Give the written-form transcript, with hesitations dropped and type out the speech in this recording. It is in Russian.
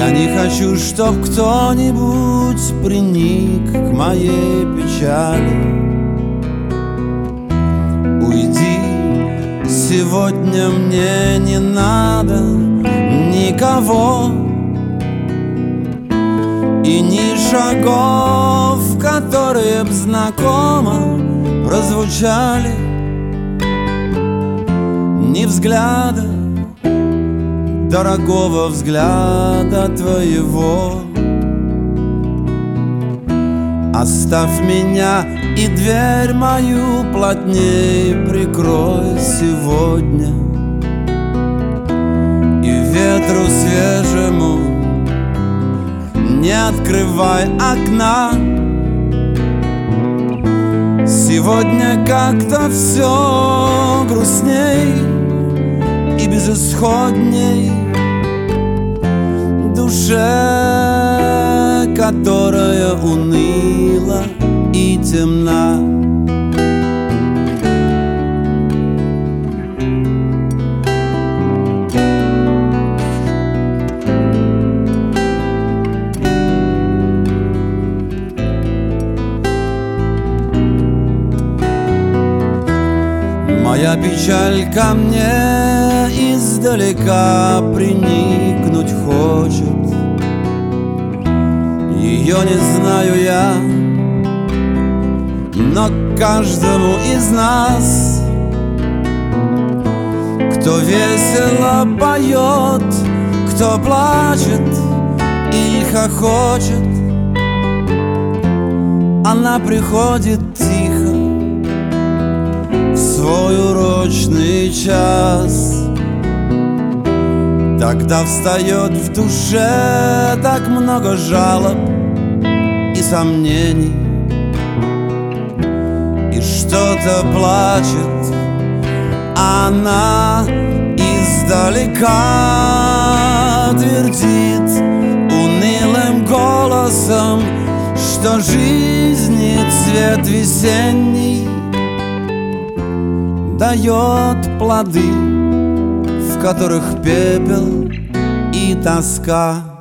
Я не хочу, чтоб кто-нибудь приник к моей печали. Уйди, сегодня мне не надо никого и ни шагов, которые б знакомо прозвучали, ни взгляда, дорогого взгляда твоего. Оставь меня и дверь мою плотней прикрой сегодня, и ветру свежему не открывай окна. Сегодня как-то все грустней и безысходней душе, которая уныла и темна. Моя печаль ко мне издалека приникнуть хочет. Ее не знаю я, но каждому из нас, кто весело поет, кто плачет или хохочет, она приходит тихо в свой урочный час. Тогда встает в душе так много жалоб и сомнений, и что-то плачет она издалека, твердит унылым голосом, что жизни цвет весенний дает плоды, в которых пепел и тоска.